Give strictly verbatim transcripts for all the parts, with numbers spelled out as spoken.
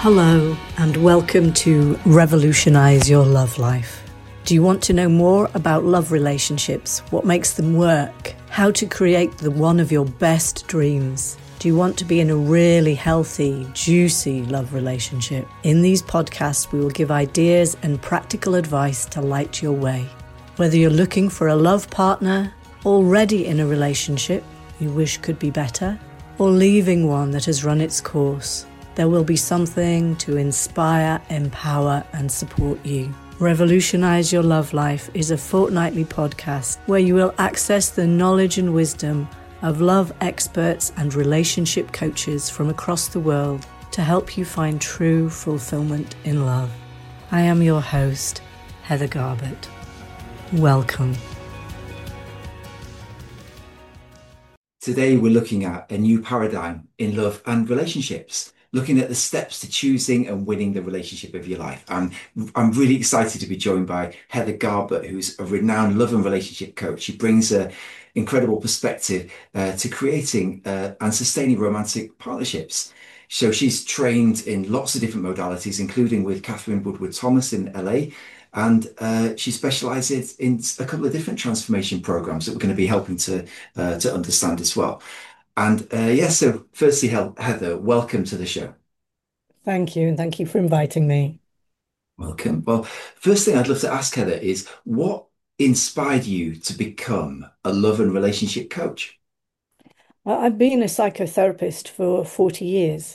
Hello, and welcome to Revolutionize Your Love Life. Do you want to know more about love relationships, what makes them work, how to create the one of your best dreams? Do you want to be in a really healthy, juicy love relationship? In these podcasts, we will give ideas and practical advice to light your way. Whether you're looking for a love partner, already in a relationship you wish could be better, or leaving one that has run its course, there will be something to inspire, empower, and support you. Revolutionize Your Love Life is a fortnightly podcast where you will access the knowledge and wisdom of love experts and relationship coaches from across the world to help you find true fulfillment in love. I am your host, Heather Garbett. Welcome. Today we're looking at a new paradigm in love and relationships, looking at the steps to choosing and winning the relationship of your life. And I'm really excited to be joined by Heather Garbett, who's a renowned love and relationship coach. She brings an incredible perspective uh, to creating uh, and sustaining romantic partnerships. So she's trained in lots of different modalities, including with Catherine Woodward Thomas in L A. And uh, she specializes in a couple of different transformation programs that we're going to be helping to uh, to understand as well. And uh, yeah, so firstly, Heather, welcome to the show. Thank you, and thank you for inviting me. Welcome. Well, first thing I'd love to ask, Heather, is what inspired you to become a love and relationship coach? Well, I've been a psychotherapist for forty years,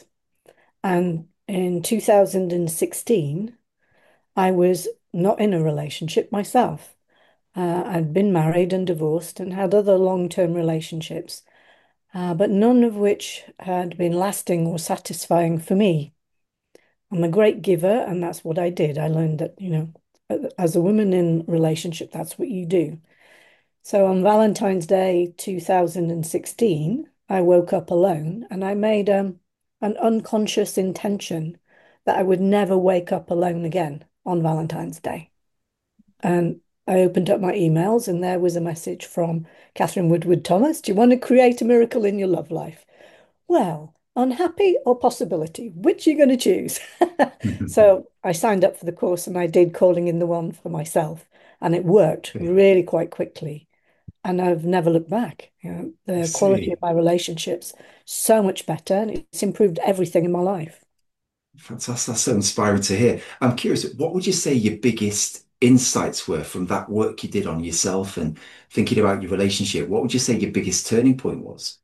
and in two thousand sixteen, I was not in a relationship myself. Uh, I'd been married and divorced and had other long-term relationships, uh, but none of which had been lasting or satisfying for me. I'm a great giver, and that's what I did. I learned that, you know, as a woman in relationship, that's what you do. So on Valentine's Day two thousand sixteen, I woke up alone and I made um, an unconscious intention that I would never wake up alone again on Valentine's Day. And I opened up my emails and there was a message from Catherine Woodward Thomas. Do you want to create a miracle in your love life? Well, unhappy or possibility, which are you going to choose? So I signed up for the course and I did Calling in the One for myself, and it worked Okay, really quite quickly. And I've never looked back. You know, I the quality of see. my relationships so much better, and it's improved everything in my life. Fantastic. That's so inspiring to hear. I'm curious, what would you say your biggest insights were from that work you did on yourself and thinking about your relationship? What would you say your biggest turning point was?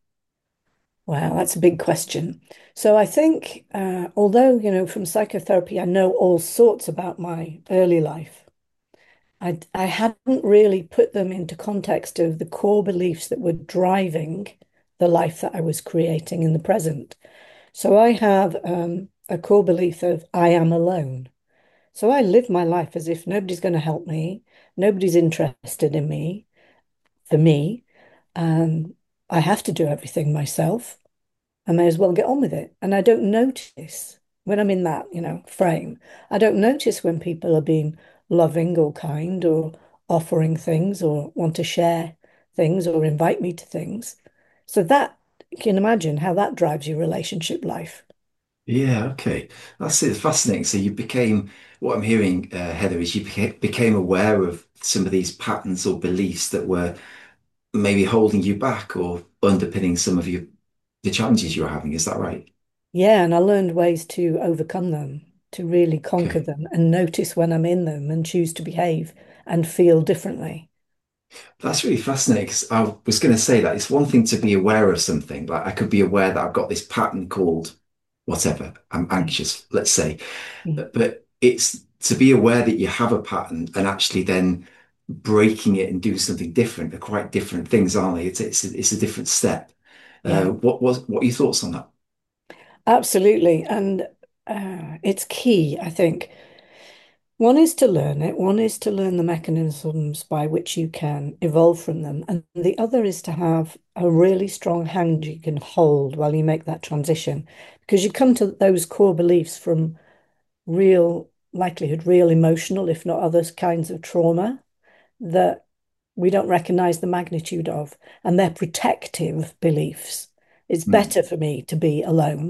Wow, that's a big question. So I think, uh, although, you know, from psychotherapy, I know all sorts about my early life, I, I hadn't really put them into context of the core beliefs that were driving the life that I was creating in the present. So I have um, a core belief of I am alone. So I live my life as if nobody's going to help me, nobody's interested in me, for me. Um, I have to do everything myself. I may as well get on with it. And I don't notice when I'm in that, you know, frame. I don't notice when people are being loving or kind or offering things or want to share things or invite me to things. So that you can imagine how that drives your relationship life. Yeah, okay. That's it. Fascinating. So you became, what I'm hearing, uh, Heather, is you beca became aware of some of these patterns or beliefs that were maybe holding you back or underpinning some of your the challenges you're having. Is that right? Yeah, and I learned ways to overcome them, to really conquer Okay. them and notice when I'm in them and choose to behave and feel differently. That's really fascinating because I was going to say that it's one thing to be aware of something. Like I could be aware that I've got this pattern called whatever, I'm Mm. anxious, let's say. Mm. But, but it's to be aware that you have a pattern and actually then breaking it and do something different are quite different things, aren't they? It's it's a, it's a different step. Uh, Yeah, what was what are your thoughts on that? absolutely. And uh, it's key, I think. One is to learn it, one is to learn the mechanisms by which you can evolve from them. And the other is to have a really strong hand you can hold while you make that transition. Because you come to those core beliefs from real likelihood, real emotional, if not other kinds of trauma that we don't recognize the magnitude of, and they're protective beliefs. It's Hmm. better for me to be alone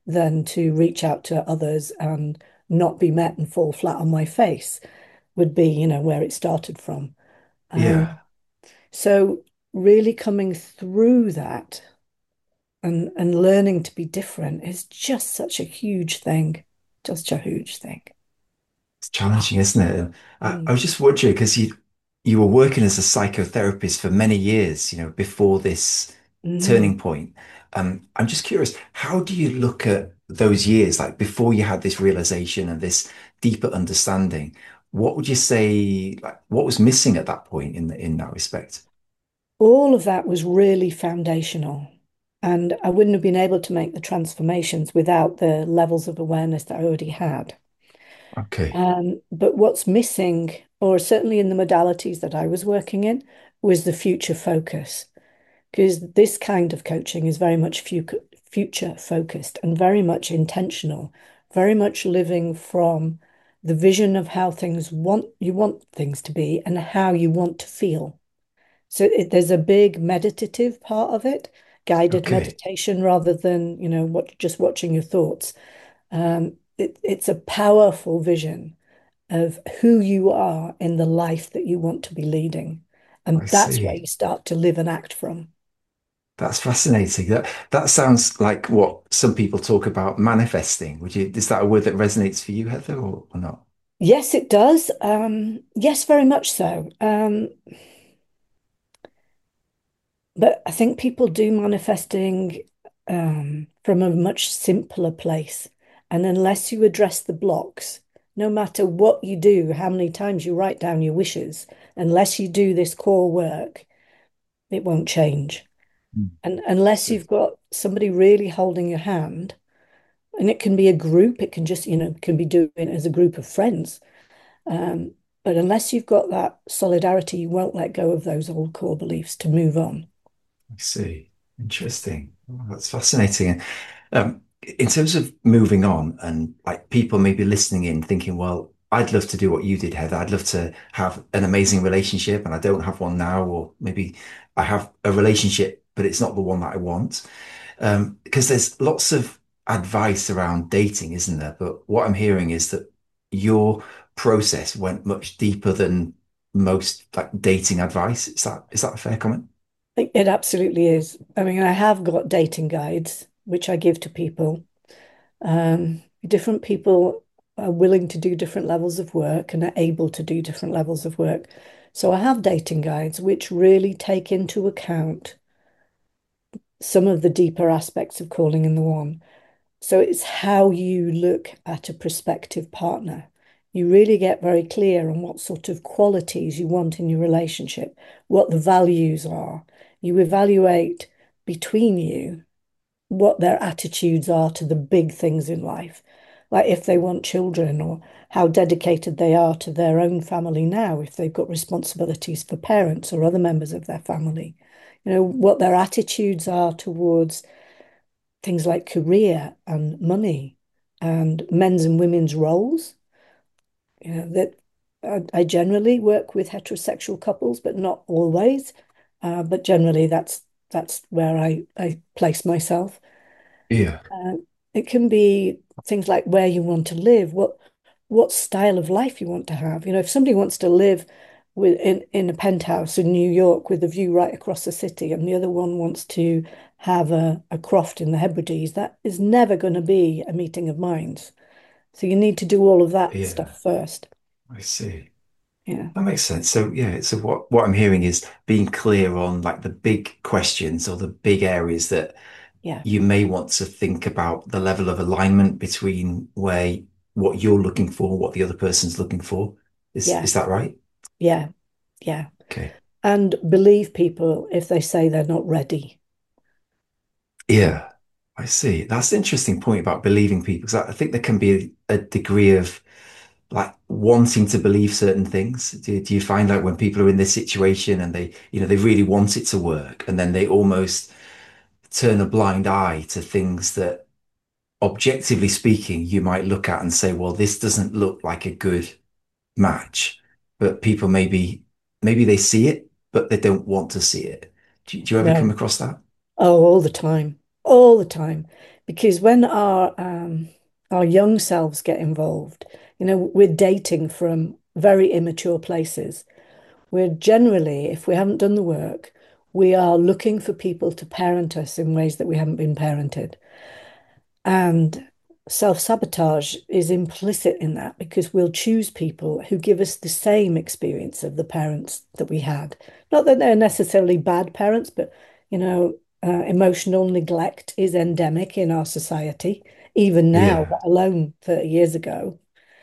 than to reach out to others and not be met and fall flat on my face would be, you know, where it started from. Um, Yeah. so really coming through that and and learning to be different is just such a huge thing, just a huge thing. It's challenging, isn't it? I, I Mm. was just wondering because you you were working as a psychotherapist for many years, you know, before this Mm. turning point. Um, I'm just curious, how do you look at those years, like before you had this realization and this deeper understanding? What would you say, like, what was missing at that point in the, in that respect? All of that was really foundational. And I wouldn't have been able to make the transformations without the levels of awareness that I already had. Okay. Um, but what's missing, or certainly in the modalities that I was working in, was the future focus. Because this kind of coaching is very much fu future focused and very much intentional, very much living from the vision of how things want you want things to be and how you want to feel. So it, there's a big meditative part of it, guided Okay. meditation rather than, you know, what just watching your thoughts. Um, it, it's a powerful vision of who you are in the life that you want to be leading. I And that's where see. you start to live and act from. That's fascinating. That that sounds like what some people talk about manifesting. Would you, is that a word that resonates for you, Heather, or, or not? Yes, it does. Um, yes, very much so. Um, but I think people do manifesting um, from a much simpler place. And unless you address the blocks, no matter what you do, how many times you write down your wishes, unless you do this core work, it won't change. Mm. And unless So, you've got somebody really holding your hand, and it can be a group, it can just, you know, can be doing it as a group of friends. Um, but unless you've got that solidarity, you won't let go of those old core beliefs to move on. I see. Interesting. Oh, that's fascinating. Um, in terms of moving on and like people maybe listening in thinking, well, I'd love to do what you did, Heather. I'd love to have an amazing relationship and I don't have one now, or maybe I have a relationship, but it's not the one that I want. Um, because there's lots of advice around dating, isn't there? But what I'm hearing is that your process went much deeper than most like dating advice. Is that is that a fair comment? It, it absolutely is. I mean, I have got dating guides, which I give to people. Um, different people are willing to do different levels of work and are able to do different levels of work. So I have dating guides which really take into account some of the deeper aspects of calling in the one. So it's how you look at a prospective partner. You really get very clear on what sort of qualities you want in your relationship, what the values are. You evaluate between you what their attitudes are to the big things in life, like if they want children or how dedicated they are to their own family now, if they've got responsibilities for parents or other members of their family. You know, what their attitudes are towards things like career and money and men's and women's roles. You know, that I, I generally work with heterosexual couples, but not always. Uh, but generally, that's that's where I, I place myself. Yeah. Uh, it can be things like where you want to live, what what style of life you want to have. You know, if somebody wants to live with in, in a penthouse in New York with a view right across the city, and the other one wants to have a, a croft in the Hebrides, that is never going to be a meeting of minds. So you need to do all of that Yeah. stuff first. I see. Yeah, That makes sense. So yeah, so what what I'm hearing is being clear on like the big questions or the big areas that yeah, you may want to think about the level of alignment between where what you're looking for, what the other person's looking for. Is yeah, is that right? yeah, yeah. Okay. And believe people if they say they're not ready. Yeah, I see. That's an interesting point about believing people, because I I think there can be a, a degree of like wanting to believe certain things. Do, do you find like when people are in this situation and they, you know, they really want it to work and then they almost turn a blind eye to things that objectively speaking, you might look at and say, well, this doesn't look like a good match, but people maybe, maybe they see it, but they don't want to see it. Do, do you ever come No. across that? Oh, all the time. all the time. Because when our um, our young selves get involved, you know, we're dating from very immature places. We're generally, if we haven't done the work, we are looking for people to parent us in ways that we haven't been parented. And self-sabotage is implicit in that because we'll choose people who give us the same experience of the parents that we had. Not that they're necessarily bad parents, but you know, uh, emotional neglect is endemic in our society, even now, Yeah. let alone thirty years ago.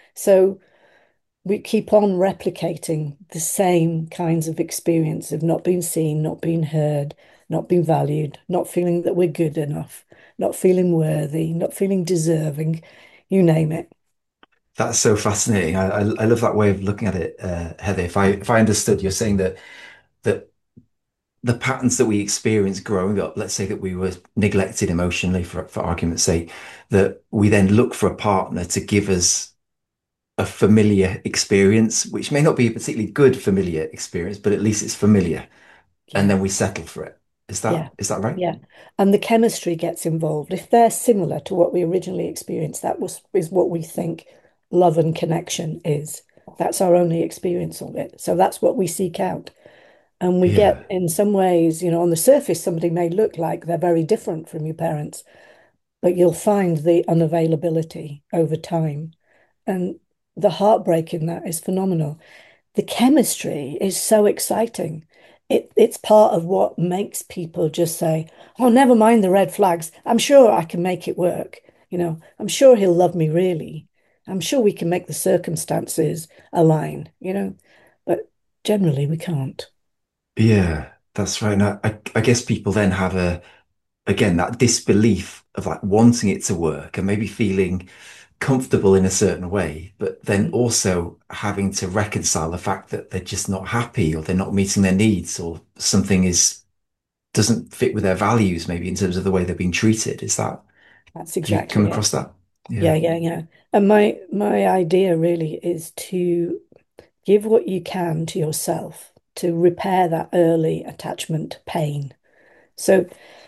So we keep on replicating the same kinds of experience of not being seen, not being heard, not being valued, not feeling that we're good enough, not feeling worthy, not feeling deserving, you name it. That's so fascinating. I, I, I love that way of looking at it, uh, Heather. If I if I understood, you're saying that that the patterns that we experience growing up, let's say that we were neglected emotionally for for argument's sake, that we then look for a partner to give us a familiar experience, which may not be a particularly good familiar experience, but at least it's familiar, and Yeah, then we settle for it. Is that yeah, is that right? yeah. And the chemistry gets involved. If they're similar to what we originally experienced, that was is what we think love and connection is. That's our only experience of it. So that's what we seek out. And we get, Yeah. in some ways, you know, on the surface, somebody may look like they're very different from your parents, but you'll find the unavailability over time. And the heartbreak in that is phenomenal. The chemistry is so exciting. It, it's part of what makes people just say, oh, never mind the red flags. I'm sure I can make it work. You know, I'm sure he'll love me really. I'm sure we can make the circumstances align, you know, but generally we can't. Yeah, that's right. And I, I, I guess people then have a again that disbelief of like wanting it to work and maybe feeling comfortable in a certain way, but then also having to reconcile the fact that they're just not happy or they're not meeting their needs or something is doesn't fit with their values, maybe in terms of the way they're being treated. Is that, That's have you come exactly it. across that? Yeah, Yeah. yeah, yeah. And my my idea really is to give what you can to yourself to repair that early attachment pain. So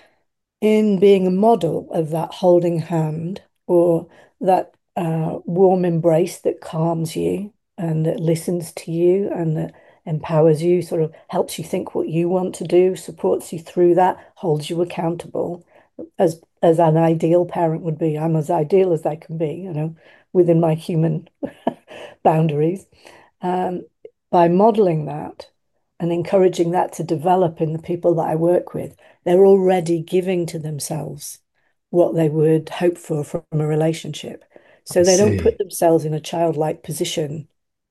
in being a model of that holding hand or that uh, warm embrace that calms you and that listens to you and that empowers you, sort of helps you think what you want to do, supports you through that, holds you accountable as as an ideal parent would be. I'm as ideal as I can be, you know, within my human boundaries. Um, by modeling that and encouraging that to develop in the people that I work with, they're already giving to themselves what they would hope for from a relationship. I So they don't put see. themselves in a childlike position.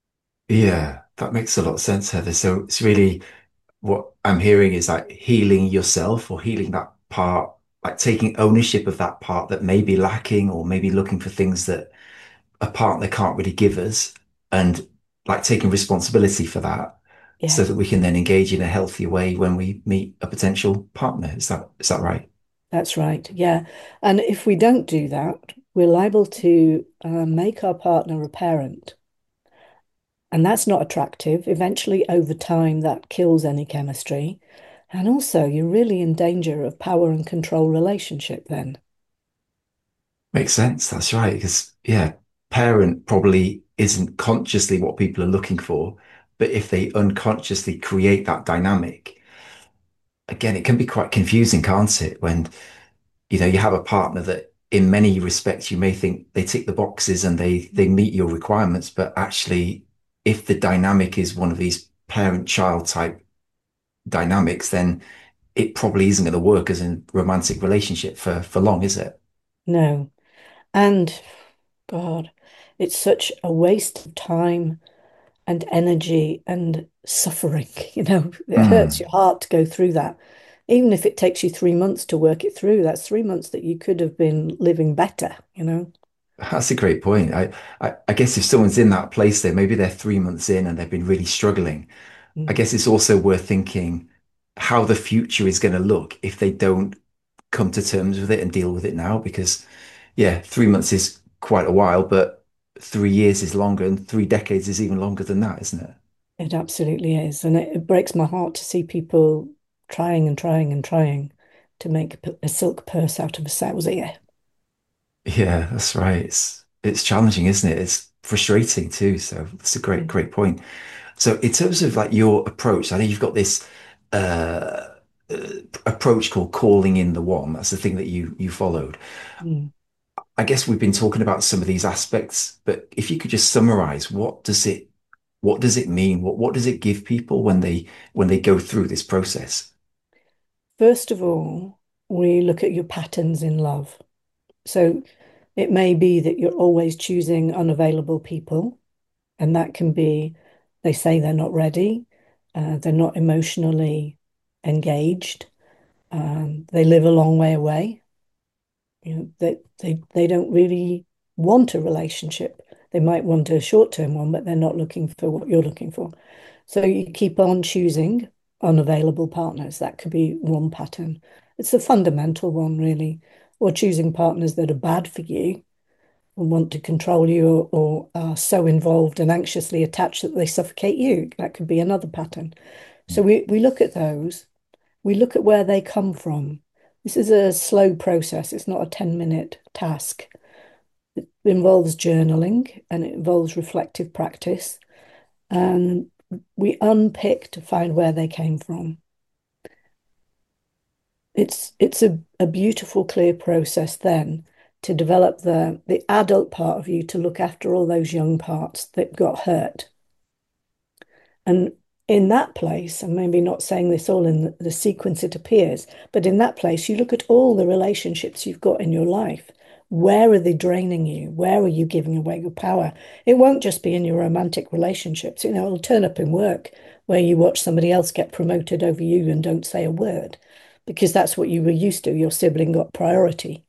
Yeah, that makes a lot of sense, Heather. So it's really what I'm hearing is like healing yourself or healing that part, like taking ownership of that part that may be lacking or maybe looking for things that a partner can't really give us and like taking responsibility for that so Yeah, that we can then engage in a healthier way when we meet a potential partner. Is that is that right? that's right. Yeah. And if we don't do that, we're liable to uh, make our partner a parent. And that's not attractive. Eventually, over time, that kills any chemistry. And also, you're really in danger of power and control relationship then. Makes sense. That's right. Because yeah, parent probably isn't consciously what people are looking for, but if they unconsciously create that dynamic, again, it can be quite confusing, can't it? When you know you have a partner that in many respects you may think they tick the boxes and they they meet your requirements, but actually if the dynamic is one of these parent-child type dynamics, then it probably isn't going to work as a romantic relationship for for long, is it? No. And God, it's such a waste of time and energy and suffering. You know, it hurts Mm, your heart to go through that. Even if it takes you three months to work it through, that's three months that you could have been living better, you know? that's a great point. I, I I guess if someone's in that place there, maybe they're three months in and they've been really struggling. I Mm. guess it's also worth thinking how the future is going to look if they don't come to terms with it and deal with it now. Because, yeah, three months is quite a while, but three years is longer, and three decades is even longer than that, isn't it? It absolutely is. And it, it breaks my heart to see people trying and trying and trying to make a, p- a silk purse out of a sow's ear. Yeah, that's right. It's it's challenging, isn't it? It's frustrating too. So that's a great, Mm. great point. So in terms of like your approach, I know you've got this uh, uh, approach called calling in the one. That's the thing that you you followed. Mm. I guess we've been talking about some of these aspects, but if you could just summarize, what does it what does it mean? What what does it give people when they when they go through this process? First of all, we look at your patterns in love. So it may be that you're always choosing unavailable people, and that can be they say they're not ready, uh, they're not emotionally engaged, um, they live a long way away. You know, they, they they don't really want a relationship. They might want a short-term one, but they're not looking for what you're looking for. So you keep on choosing unavailable partners. That could be one pattern. It's the fundamental one, really. Or choosing partners that are bad for you and want to control you, or, or are so involved and anxiously attached that they suffocate you. That could be another pattern. So we, we look at those, we look at where they come from. This is a slow process, it's not a ten minute task. It involves journaling and it involves reflective practice. And we unpick to find where they came from. It's it's a, a beautiful, clear process then to develop the the adult part of you to look after all those young parts that got hurt. And in that place, and maybe not saying this all in the, the sequence it appears, but in that place, you look at all the relationships you've got in your life. Where are they draining you? Where are you giving away your power? It won't just be in your romantic relationships. You know, it'll turn up in work where you watch somebody else get promoted over you and don't say a word because that's what you were used to. Your sibling got priority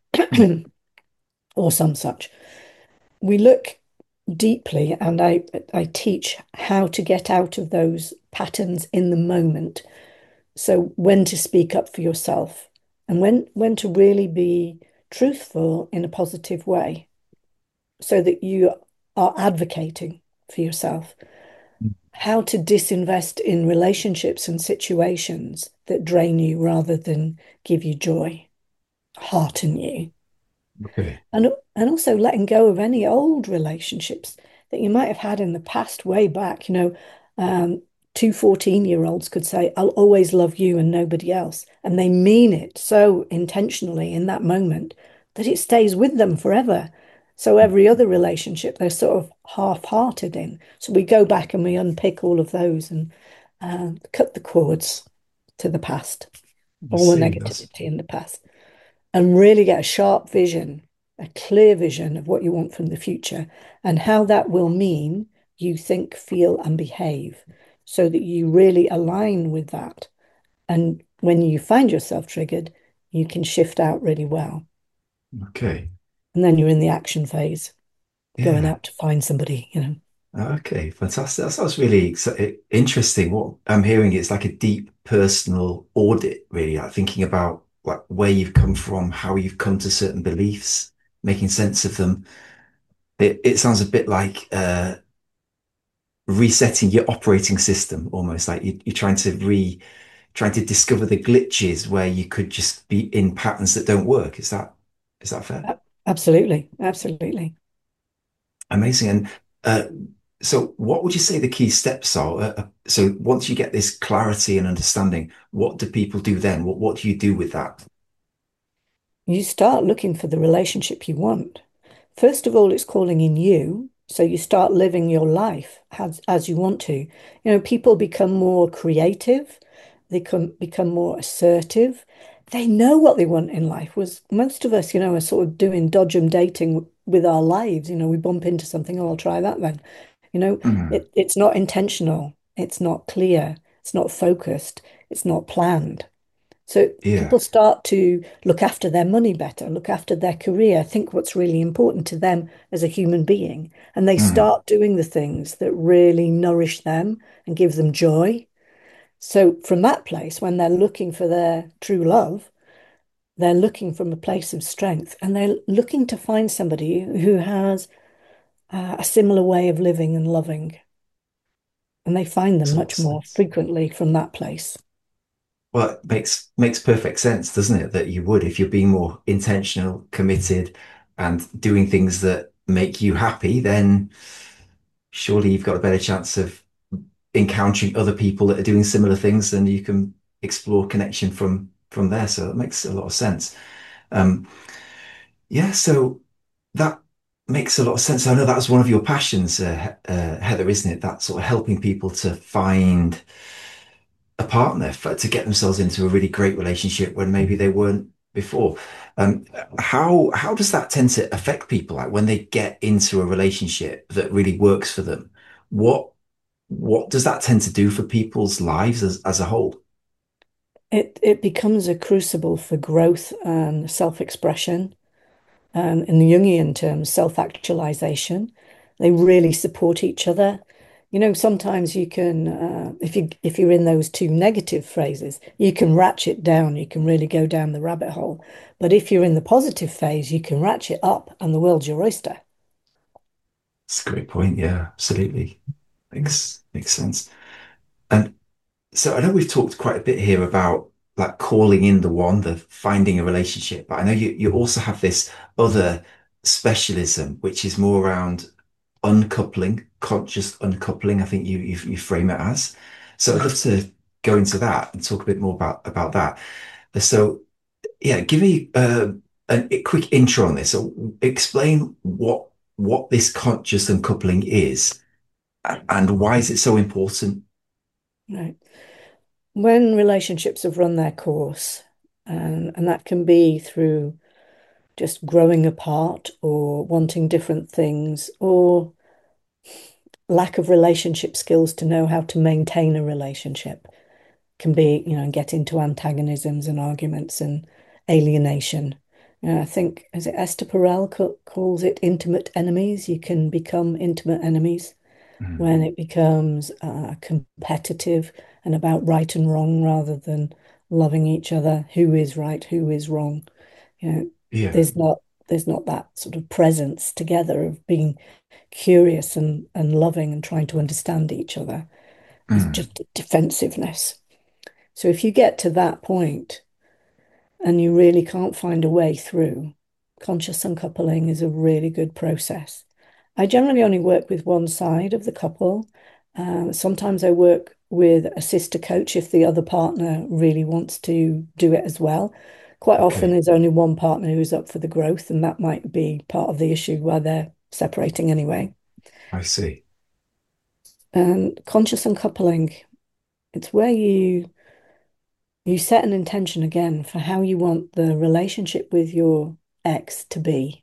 or some such. We look deeply, and I I teach how to get out of those patterns in the moment. So when to speak up for yourself and when when to really be truthful in a positive way so that you are advocating for yourself. How to disinvest in relationships and situations that drain you rather than give you joy, hearten you. Okay. And, and also letting go of any old relationships that you might have had in the past, way back. You know, um, two year olds could say, I'll always love you and nobody else. And they mean it so intentionally in that moment that it stays with them forever. So every other relationship, they're sort of half-hearted in. So we go back and we unpick all of those and uh, cut the cords to the past, I all the see. That's negativity in the past and really get a sharp vision, a clear vision of what you want from the future and how that will mean you think, feel, and behave so that you really align with that. And when you find yourself triggered, you can shift out really well. okay. And then you're in the action phase, going Yeah. out to find somebody, you know. Okay, fantastic. That sounds really ex- interesting. What I'm hearing is like a deep personal audit, really, like thinking about like where you've come from, how you've come to certain beliefs, making sense of them. It it sounds a bit like uh, resetting your operating system, almost like you, you're trying to re trying to discover the glitches where you could just be in patterns that don't work. Is that is that fair? Absolutely, absolutely. Amazing. And uh, so, what would you say the key steps are? Uh, uh, so, once you get this clarity and understanding, what do people do then? What What do you do with that? You start looking for the relationship you want. First of all, it's calling in you. So you start living your life as, as you want to. You know, people become more creative, they can become more assertive. They know what they want in life. Was most of us, you know, are sort of doing dodgem dating with our lives. You know, we bump into something, oh, I'll try that then. You know, Mm, it, it's not intentional, it's not clear, it's not focused, it's not planned. So yeah. people start to look after their money better, look after their career, think what's really important to them as a human being. And they Mm, start doing the things that really nourish them and give them joy. So from that place, when they're looking for their true love, they're looking from a place of strength and they're looking to find somebody who has uh, a similar way of living and loving. And they find them makes a lot of much more sense. frequently from that place. Well, it makes makes perfect sense, doesn't it? That you would if you're being more intentional, committed, and doing things that make you happy, then surely you've got a better chance of encountering other people that are doing similar things, and you can explore connection from from there. So that makes a lot of sense. Um, yeah, so that makes a lot of sense. I know that's one of your passions, uh, uh, Heather, isn't it? That sort of helping people to find a partner for, to get themselves into a really great relationship when maybe they weren't before. Um, how how does that tend to affect people? Like when they get into a relationship that really works for them, what what does that tend to do for people's lives as, as a whole? It it becomes a crucible for growth and self-expression, and in the Jungian terms, self-actualization. They really support each other. You know, sometimes you can, uh, if you if you're in those two negative phrases, you can ratchet down, you can really go down the rabbit hole. But if you're in the positive phase, you can ratchet up, and the world's your oyster. That's a great point. Yeah, absolutely. Makes makes sense. And so I know we've talked quite a bit here about like calling in the one, the finding a relationship, but I know you, you also have this other specialism, which is more around uncoupling, conscious uncoupling. I think you, you, you frame it as. So I'd love to go into that and talk a bit more about, about that. So yeah, give me uh, a, a quick intro on this. So explain what, what this conscious uncoupling is and why is it so important? Right. When relationships have run their course, and, and that can be through just growing apart or wanting different things or lack of relationship skills to know how to maintain a relationship can be, you know, get into antagonisms and arguments and alienation. You know, I think, is it Esther Perel ca- calls it intimate enemies? You can become intimate enemies Mm. when it becomes uh, competitive and about right and wrong rather than loving each other. Who is right? Who is wrong? You know, Yeah. there's not there's not that sort of presence together of being curious and, and loving and trying to understand each other. There's Mm. just defensiveness. So if you get to that point and you really can't find a way through, conscious uncoupling is a really good process. I generally only work with one side of the couple. Uh, sometimes I work with a sister coach if the other partner really wants to do it as well. Quite often, Okay. there's only one partner who's up for the growth, and that might be part of the issue why they're separating anyway. I see. And conscious uncoupling, it's where you you set an intention again for how you want the relationship with your ex to be.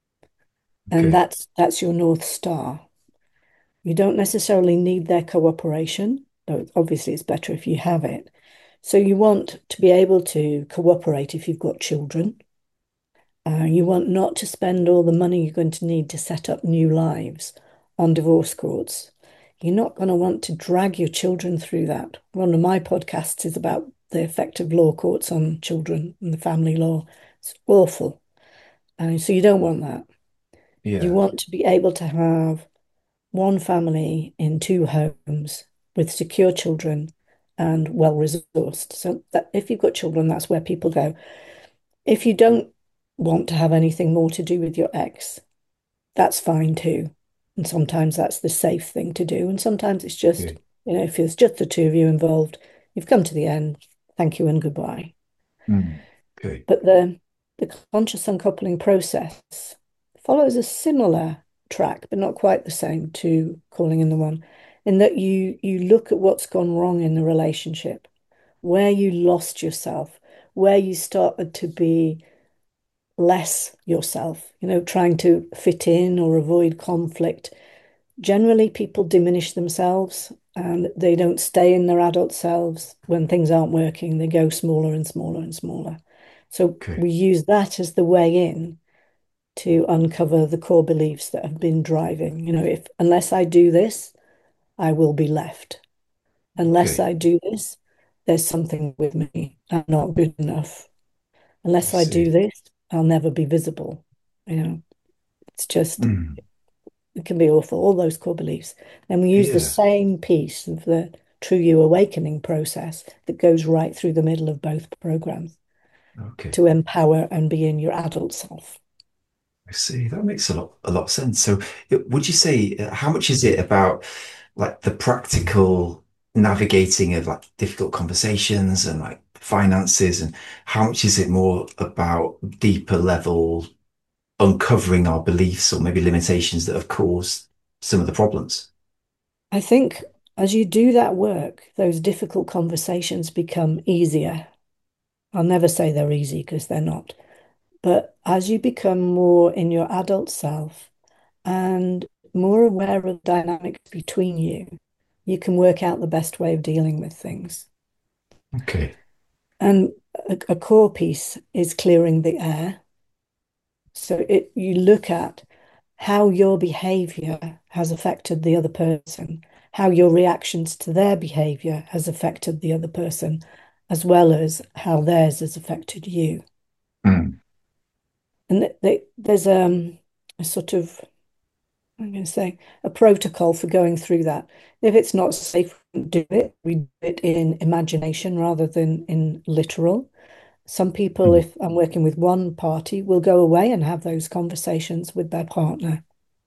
And Okay. that's that's your North Star. You don't necessarily need their cooperation, though obviously it's better if you have it. So you want to be able to cooperate if you've got children. Uh, you want not to spend all the money you're going to need to set up new lives on divorce courts. You're not going to want to drag your children through that. One of my podcasts is about the effect of law courts on children and the family law. It's awful. And so you don't want that. You Yeah. want to be able to have one family in two homes with secure children and well resourced. So that if you've got children, that's where people go. If you don't want to have anything more to do with your ex, that's fine too. And sometimes that's the safe thing to do. And sometimes it's just, Okay. you know, if it's just the two of you involved, you've come to the end. Thank you and goodbye. Mm. Okay. But the the conscious uncoupling process follows a similar track, but not quite the same to calling in the one, in that you you look at what's gone wrong in the relationship, where you lost yourself, where you started to be less yourself, you know, trying to fit in or avoid conflict. Generally, people diminish themselves and they don't stay in their adult selves when things aren't working. They go smaller and smaller and smaller. So Okay. we use that as the way in to uncover the core beliefs that have been driving. You know, if unless I do this, I will be left. Unless Okay. I do this, there's something with me. I'm not good enough. I Unless I do see. this, I'll never be visible. You know, it's just Mm. it can be awful, all those core beliefs. And we use the Yeah. same piece of the true you awakening process that goes right through the middle of both programs Okay. to empower and be in your adult self. I see. That makes a lot a lot of sense. So, it- would you say uh, how much is it about like the practical navigating of like difficult conversations and like finances, and how much is it more about deeper level uncovering our beliefs or maybe limitations that have caused some of the problems? I think as you do that work, those difficult conversations become easier. I'll never say they're easy because they're not. But as you become more in your adult self and more aware of the dynamics between you, you can work out the best way of dealing with things. Okay. And a, a core piece is clearing the air. So it you look at how your behavior has affected the other person, how your reactions to their behavior has affected the other person, as well as how theirs has affected you. Mm. And th- they, there's um, a sort of, I'm going to say, a protocol for going through that. If it's not safe, we do it. We do it in imagination rather than in literal. Some people, Mm. if I'm working with one party, will go away and have those conversations with their partner,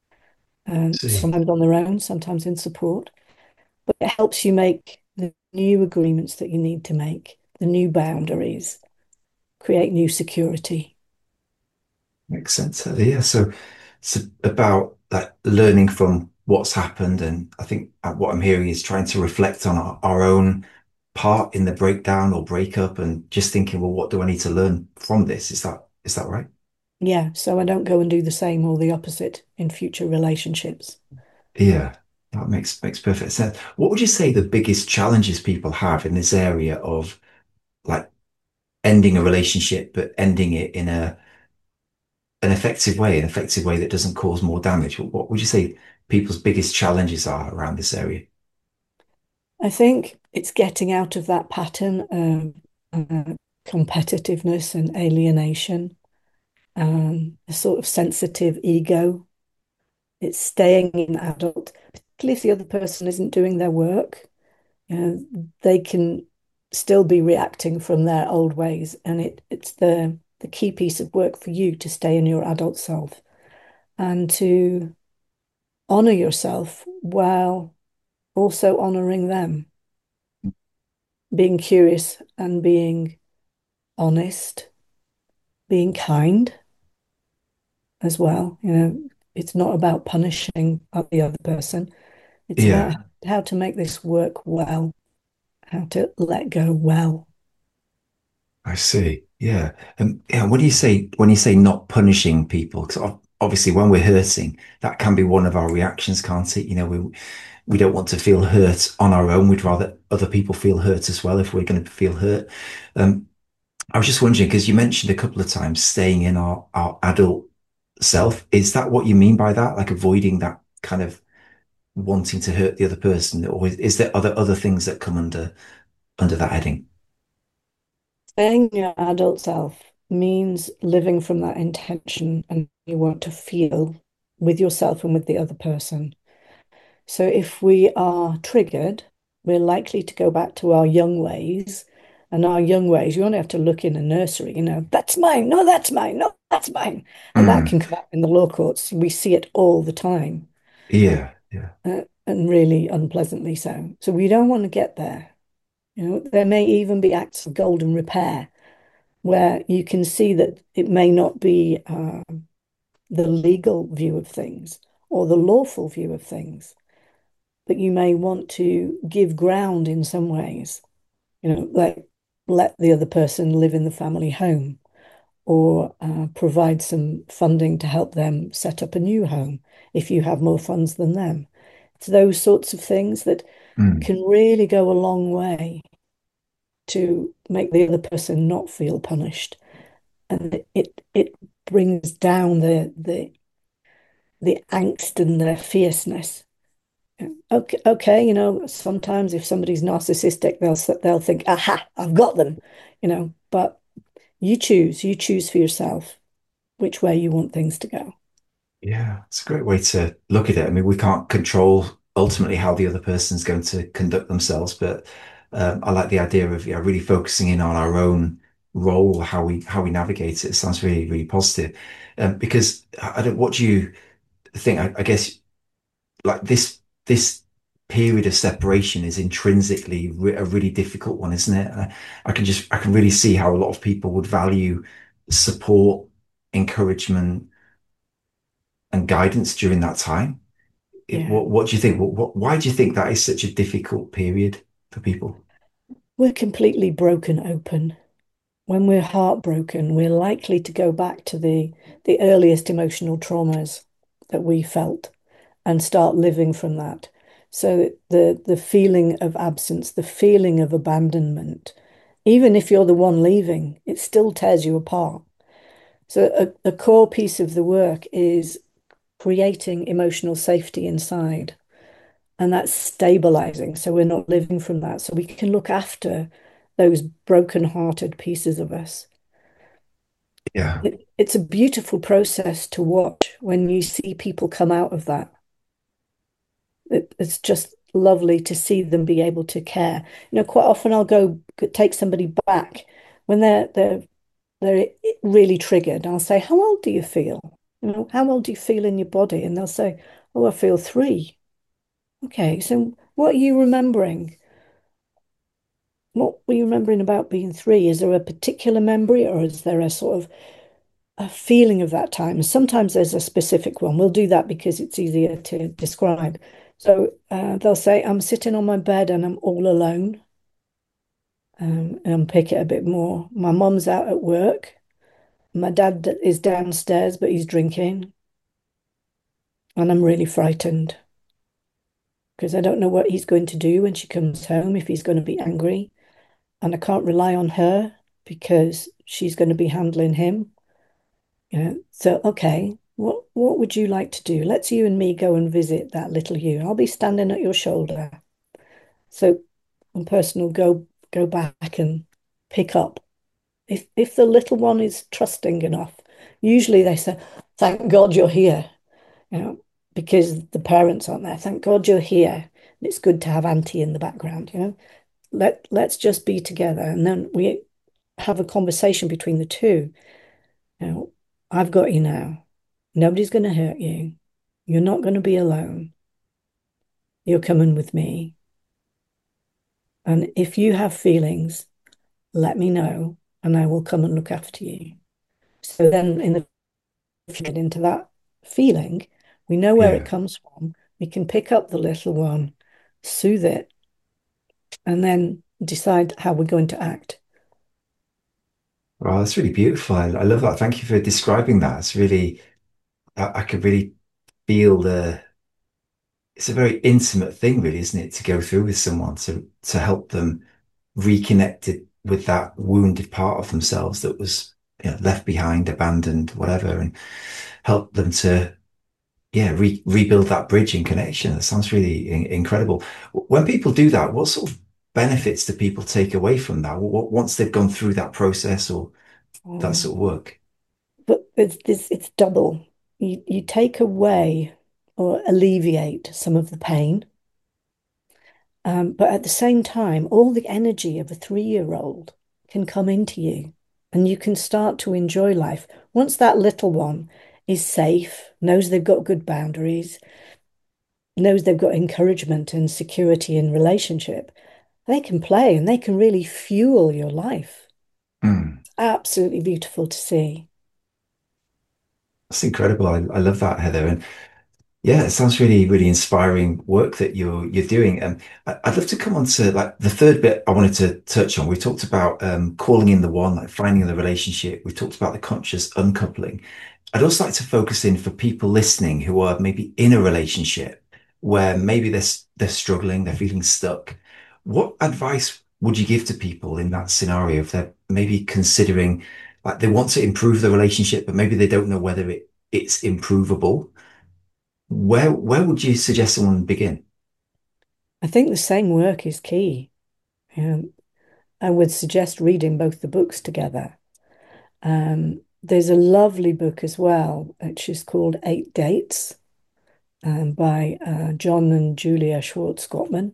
um, See. sometimes on their own, sometimes in support. But it helps you make the new agreements that you need to make, the new boundaries, create new security. Makes sense. Uh, Yeah, so it's about like learning from what's happened, and I think uh, what I'm hearing is trying to reflect on our, our own part in the breakdown or breakup, and just thinking, well, what do I need to learn from this? Is that is that right? Yeah, so I don't go and do the same or the opposite in future relationships. Yeah, that makes makes perfect sense. What would you say the biggest challenges people have in this area of like ending a relationship, but ending it in a an effective way, an effective way that doesn't cause more damage? What, what would you say people's biggest challenges are around this area? I think it's getting out of that pattern of uh, competitiveness and alienation, um, a sort of sensitive ego. It's staying in adult, particularly if the other person isn't doing their work. You know, they can still be reacting from their old ways, and it it's the the key piece of work for you to stay in your adult self and to honor yourself while also honoring them, being curious and being honest, being kind as well. You know, it's not about punishing the other person. It's about Yeah, how to make this work well, how to let go well. I see. Yeah. And yeah, when you say when you say not punishing people, because obviously when we're hurting, that can be one of our reactions, can't it? You know, we we don't want to feel hurt on our own. We'd rather other people feel hurt as well if we're going to feel hurt. Um, I was just wondering, because you mentioned a couple of times staying in our, our adult self. Is that what you mean by that? Like avoiding that kind of wanting to hurt the other person? Or is, is there other other things that come under under that heading? Staying in your adult self means living from that intention and you want to feel with yourself and with the other person. So if we are triggered, we're likely to go back to our young ways. And our young ways, you only have to look in a nursery, you know, that's mine, no, that's mine, no, that's mine. And that Mm, can come up in the law courts. We see it all the time, yeah, yeah. uh, and really unpleasantly so. So we don't want to get there. You know, there may even be acts of golden repair where you can see that it may not be uh, the legal view of things or the lawful view of things, but you may want to give ground in some ways, you know, like let the other person live in the family home or uh, provide some funding to help them set up a new home if you have more funds than them. It's those sorts of things that Mm, can really go a long way to make the other person not feel punished. And it it brings down the the the angst and the fierceness. Okay, okay, you know, sometimes if somebody's narcissistic, they'll they'll think, "Aha, I've got them," you know. But you choose, you choose for yourself which way you want things to go. yeah, it's a great way to look at it. I mean, we can't control ultimately how the other person's going to conduct themselves. But um, I like the idea of yeah, really focusing in on our own role, how we how we navigate it. It sounds really, really positive. Um, because I don't, what do you think? I, I guess like this this period of separation is intrinsically re a really difficult one, isn't it? I, I can just I can really see how a lot of people would value support, encouragement, and guidance during that time. It, Yeah. what what do you think? What, what why do you think that is such a difficult period for people? We're completely broken open. When we're heartbroken, we're likely to go back to the the earliest emotional traumas that we felt and start living from that. So the the feeling of absence, the feeling of abandonment, even if you're the one leaving, it still tears you apart. So a, a core piece of the work is creating emotional safety inside, and that's stabilizing. So we're not living from that. So we can look after those broken-hearted pieces of us. Yeah. It, it's a beautiful process to watch when you see people come out of that. It, it's just lovely to see them be able to care. You know, quite often I'll go take somebody back when they're they're they're really triggered. I'll say, "How old do you feel? You know, how old do you feel in your body?" And they'll say, "Oh, I feel three." Okay, so what are you remembering? What were you remembering about being three? Is there a particular memory, or is there a sort of a feeling of that time? Sometimes there's a specific one. We'll do that because it's easier to describe. So uh, they'll say, I'm sitting on my bed and I'm all alone. Um, and unpick it a bit more. My mum's out at work. My dad is downstairs, but he's drinking. And I'm really frightened because I don't know what he's going to do when she comes home, if he's going to be angry. And I can't rely on her because she's going to be handling him. You know, so okay, what what would you like to do? Let's you and me go and visit that little you. I'll be standing at your shoulder. So one person will go go back and pick up. If if the little one is trusting enough, usually they say, "Thank God you're here," you know, because the parents aren't there. Thank God you're here. It's good to have Auntie in the background, you know. Let let's just be together, and then we have a conversation between the two. You know, I've got you now. Nobody's going to hurt you. You're not going to be alone. You're coming with me. And if you have feelings, let me know and I will come and look after you. So then, in the if you get into that feeling, we know where it Yeah. comes from. We can pick up the little one, soothe it, and then decide how we're going to act. Wow, that's really beautiful. I, I love that. Thank you for describing that. It's really, I, I could really feel the, it's a very intimate thing, really, isn't it, to go through with someone to to help them reconnect it with that wounded part of themselves that was, you know, left behind, abandoned, whatever, and help them to, yeah, re rebuild that bridge and connection. That sounds really in incredible. When people do that, what sort of benefits do people take away from that? What, once they've gone through that process or that Um, sort of work? but it's, it's, it's double. You, you take away or alleviate some of the pain. Um, but at the same time, all the energy of a three-year-old can come into you and you can start to enjoy life. Once that little one is safe, knows they've got good boundaries, knows they've got encouragement and security in relationship, they can play and they can really fuel your life. Mm. Absolutely beautiful to see. That's incredible. I, I love that, Heather. And yeah, it sounds really, really inspiring work that you're you're doing. And I- I'd love to come on to like the third bit I wanted to touch on. We talked about um, calling in the one, like finding the relationship. We talked about the conscious uncoupling. I'd also like to focus in for people listening who are maybe in a relationship where maybe they're s- they're struggling, they're feeling stuck. What advice would you give to people in that scenario if they're maybe considering like they want to improve the relationship, but maybe they don't know whether it it's improvable? Where where would you suggest someone begin? I think the same work is key. Um, I would suggest reading both the books together. Um, there's a lovely book as well, which is called Eight Dates. um, by uh, John and Julia Schwartz Gottman.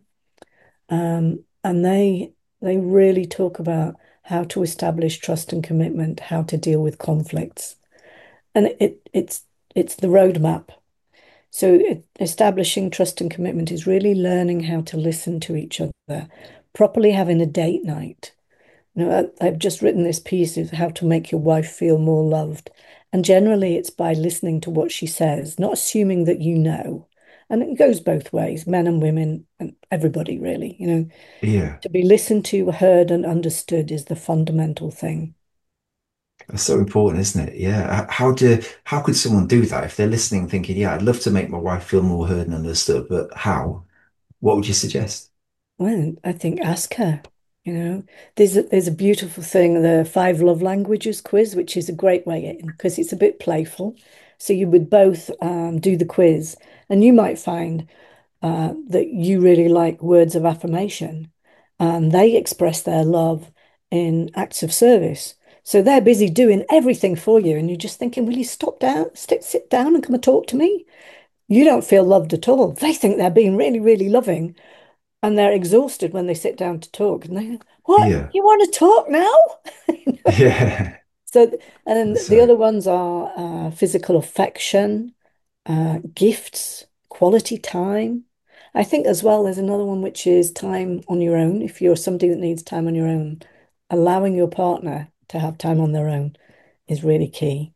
Um, and they they really talk about how to establish trust and commitment, how to deal with conflicts. And it it's it's the roadmap. So it, establishing trust and commitment is really learning how to listen to each other, properly having a date night. You know, I, I've just written this piece of how to make your wife feel more loved. And generally, it's by listening to what she says, not assuming that you know. And it goes both ways, men and women and everybody, really. You know, Yeah. to be listened to, heard, and understood is the fundamental thing. That's so important, isn't it? Yeah. H- How do how could someone do that if they're listening, thinking, yeah, I'd love to make my wife feel more heard and understood, but how? What would you suggest? Well, I think ask her. You know, there's a, there's a beautiful thing, the five love languages quiz, which is a great way in because it's a bit playful. So you would both um, do the quiz, and you might find uh, that you really like words of affirmation, and they express their love in acts of service. So they're busy doing everything for you, and you're just thinking, "Will you stop down, sit, sit down, and come and talk to me?" You don't feel loved at all. They think they're being really, really loving and they're exhausted when they sit down to talk. And they, what? Yeah. You want to talk now? You know? Yeah. So, and That's the right. other ones are uh, physical affection, uh, gifts, quality time. I think as well, there's another one which is time on your own. If you're somebody that needs time on your own, allowing your partner to have time on their own is really key.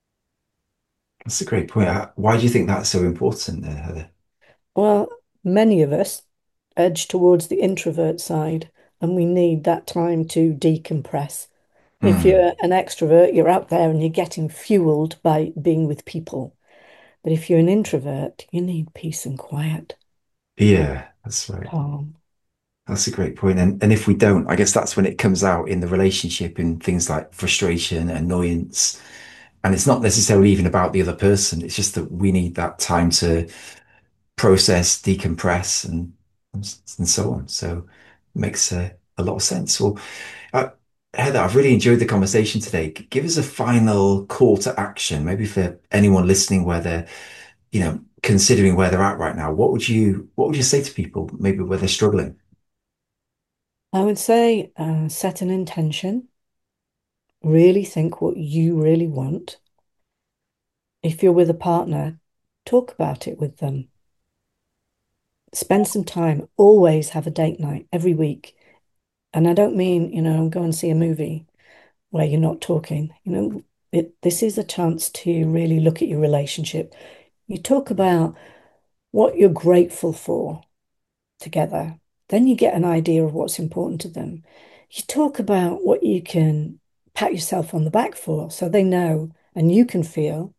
That's a great point. Uh, Why do you think that's so important there, Heather? Well, many of us edge towards the introvert side, and we need that time to decompress. If Mm. you're an extrovert, you're out there and you're getting fueled by being with people. But if you're an introvert, you need peace and quiet, Yeah, that's right. calm. That's a great point. And and if we don't, I guess that's when it comes out in the relationship in things like frustration, annoyance. And it's not necessarily even about the other person. It's just that we need that time to process, decompress, and and so on. So it makes a, a lot of sense. Well, uh, Heather, I've really enjoyed the conversation today. G- Give us a final call to action, maybe for anyone listening where they're, you know, considering where they're at right now. What would you what would you say to people, maybe where they're struggling? I would say uh, set an intention, really think what you really want. If you're with a partner, talk about it with them. Spend some time. Always have a date night every week. And I don't mean, you know, go and see a movie where you're not talking. You know, it this is a chance to really look at your relationship. You talk about what you're grateful for together. Then you get an idea of what's important to them. You talk about what you can pat yourself on the back for so they know and you can feel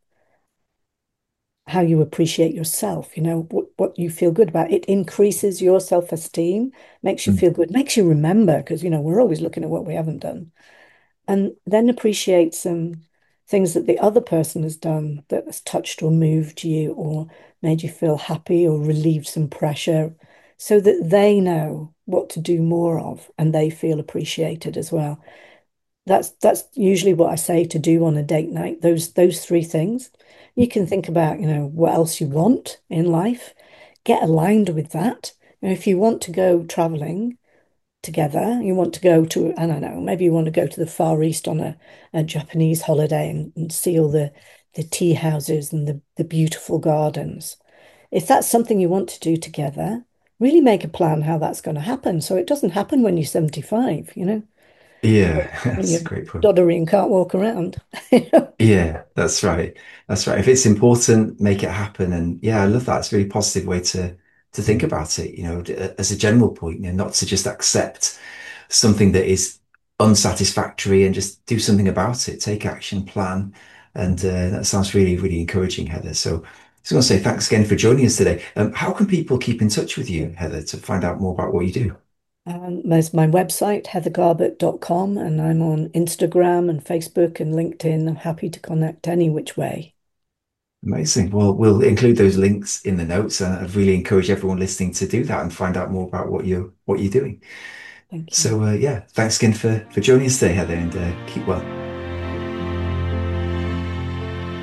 how you appreciate yourself, you know, what, what you feel good about. It increases your self-esteem, makes you Mm. feel good, makes you remember, because, you know, we're always looking at what we haven't done. And then appreciate some things that the other person has done that has touched or moved you or made you feel happy or relieved some pressure so that they know what to do more of and they feel appreciated as well. That's that's usually what I say to do on a date night. Those those three things. You can think about, you know, what else you want in life. Get aligned with that. You know, if you want to go traveling, together. You want to go to, I don't know, maybe you want to go to the Far East on a, a Japanese holiday and, and see all the, the tea houses and the, the beautiful gardens. If that's something you want to do together, really make a plan how that's going to happen. So it doesn't happen when you're seventy-five, you know, Yeah, when that's you're a great point. doddery and can't walk around. You know? Yeah, that's right. That's right. If it's important, make it happen. And yeah, I love that. It's a really positive way to to think about it, you know, d- as a general point, you know, not to just accept something that is unsatisfactory and just do something about it, take action, plan. And uh, that sounds really, really encouraging, Heather. So I just want to say thanks again for joining us today. Um, how can people keep in touch with you, Heather, to find out more about what you do? Um, there's my website, heather garbett dot com, and I'm on Instagram and Facebook and LinkedIn. I'm happy to connect any which way. Amazing. Well, we'll include those links in the notes, and I'd really encourage everyone listening to do that and find out more about what you what you're doing. Thank you. So uh, yeah, thanks again for for joining us today, Heather, and uh, keep well.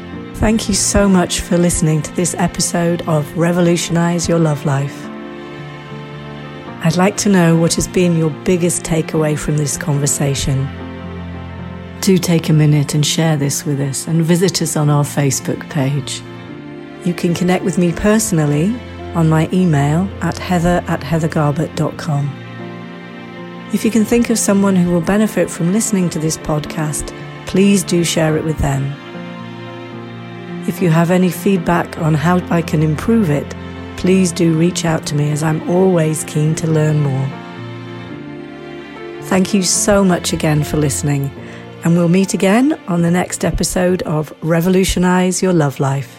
Thank you so much for listening to this episode of Revolutionize Your Love Life. I'd like to know what has been your biggest takeaway from this conversation. Do take a minute and share this with us, and visit us on our Facebook page. You can connect with me personally on my email at heather at heathergarbett dot com. If you can think of someone who will benefit from listening to this podcast, please do share it with them. If you have any feedback on how I can improve it, please do reach out to me, as I'm always keen to learn more. Thank you so much again for listening, and we'll meet again on the next episode of Revolutionize Your Love Life.